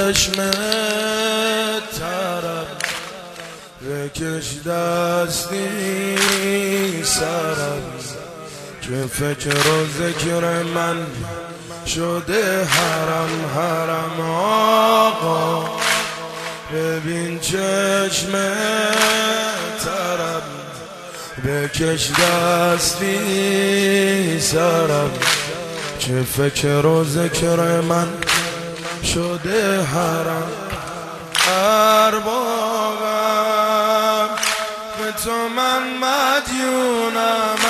چشم طرب بکش دستی سرم که فکر و ذکر من شده حرم حرم. آقا ببین چشم طرب بکش دستی سرم که فکر و ذکر من شده حرم. اربابم به تو من مدیونم،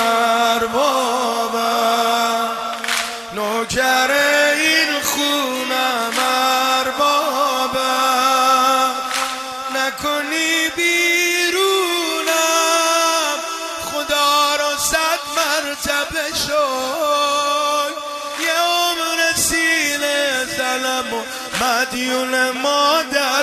اربابم نوکر این خونم، اربابم نکنی بیرونم، خدا رو 100 مرتبه شد یه عمر سینه زنم و مدیون مادر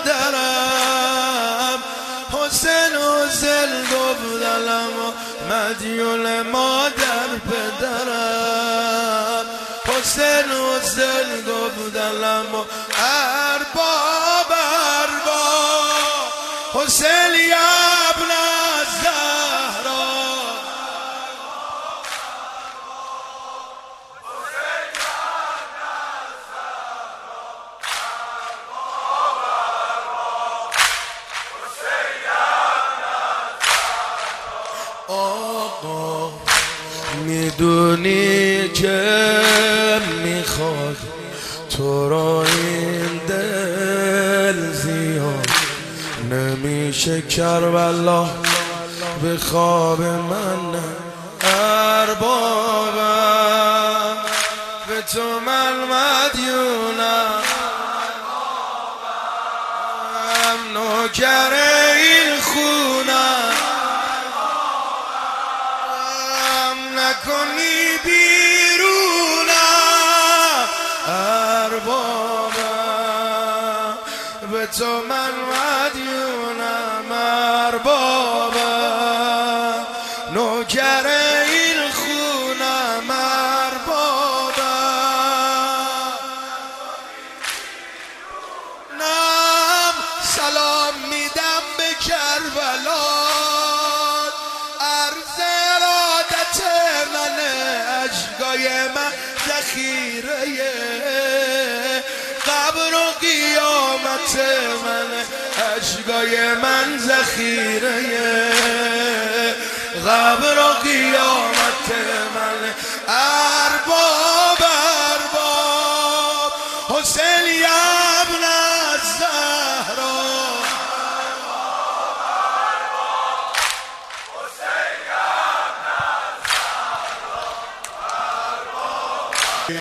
پدرم. حسین حسین گفتم و مدیون مادر پدرم. حسین حسین گفتم و ارباب ارباب حسین ابن الزهرا. آقا میدونی که میخواد تو را این دل زیاد نمیشه کربلا به خواب من. اربابم به تو من مدیونم، نوکر این خونم، نکنی بیرونم، اربابم به تو من مدیونم، اربابم نوکر این خونم، اربابم. نم سلام میدم به کربلا، اشکای من ذخیره قبر و قیامت من، اشکای من ذخیره قبر و قیامت من. ارباب ارباب حسین ابن الزهرا.